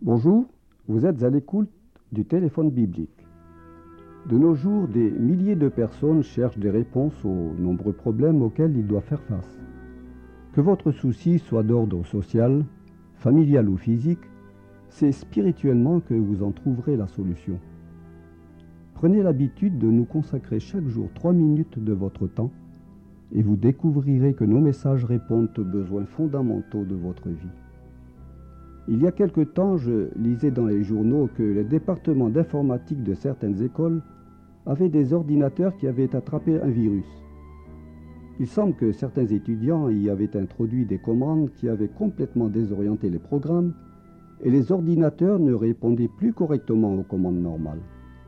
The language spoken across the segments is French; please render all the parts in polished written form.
Bonjour, vous êtes à l'écoute du téléphone biblique. De nos jours, des milliers de personnes cherchent des réponses aux nombreux problèmes auxquels ils doivent faire face. Que votre souci soit d'ordre social, familial ou physique, c'est spirituellement que vous en trouverez la solution. Prenez l'habitude de nous consacrer chaque jour 3 minutes de votre temps et vous découvrirez que nos messages répondent aux besoins fondamentaux de votre vie. Il y a quelque temps, je lisais dans les journaux que les départements d'informatique de certaines écoles avaient des ordinateurs qui avaient attrapé un virus. Il semble que certains étudiants y avaient introduit des commandes qui avaient complètement désorienté les programmes et les ordinateurs ne répondaient plus correctement aux commandes normales.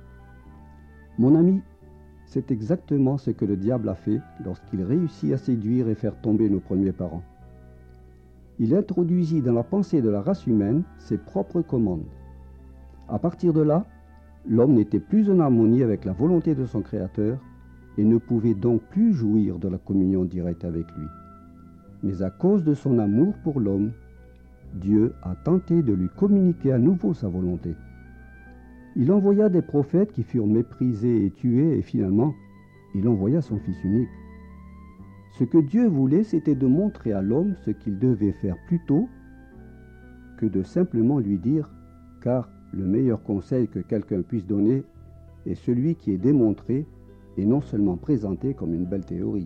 Mon ami, c'est exactement ce que le diable a fait lorsqu'il réussit à séduire et faire tomber nos premiers parents. Il introduisit dans la pensée de la race humaine ses propres commandes. À partir de là, l'homme n'était plus en harmonie avec la volonté de son Créateur et ne pouvait donc plus jouir de la communion directe avec lui. Mais à cause de son amour pour l'homme, Dieu a tenté de lui communiquer à nouveau sa volonté. Il envoya des prophètes qui furent méprisés et tués et finalement, il envoya son Fils unique. Ce que Dieu voulait, c'était de montrer à l'homme ce qu'il devait faire plutôt que de simplement lui dire, car le meilleur conseil que quelqu'un puisse donner est celui qui est démontré et non seulement présenté comme une belle théorie.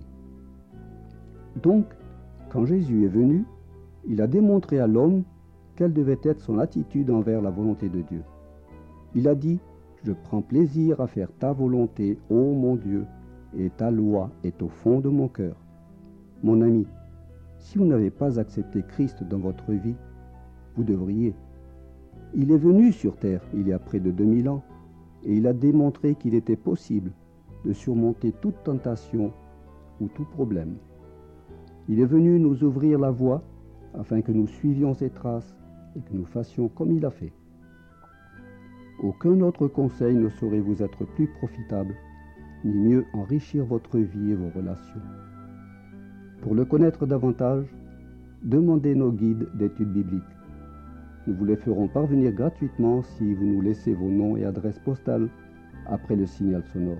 Donc, quand Jésus est venu, il a démontré à l'homme quelle devait être son attitude envers la volonté de Dieu. Il a dit, « Je prends plaisir à faire ta volonté, ô mon Dieu, et ta loi est au fond de mon cœur. » Mon ami, si vous n'avez pas accepté Christ dans votre vie, vous devriez. Il est venu sur terre il y a près de 2000 ans et il a démontré qu'il était possible de surmonter toute tentation ou tout problème. Il est venu nous ouvrir la voie afin que nous suivions ses traces et que nous fassions comme il a fait. Aucun autre conseil ne saurait vous être plus profitable, ni mieux enrichir votre vie et vos relations. Pour le connaître davantage, demandez nos guides d'études bibliques. Nous vous les ferons parvenir gratuitement si vous nous laissez vos noms et adresses postales après le signal sonore.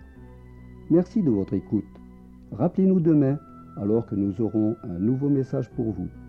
Merci de votre écoute. Rappelez-nous demain alors que nous aurons un nouveau message pour vous.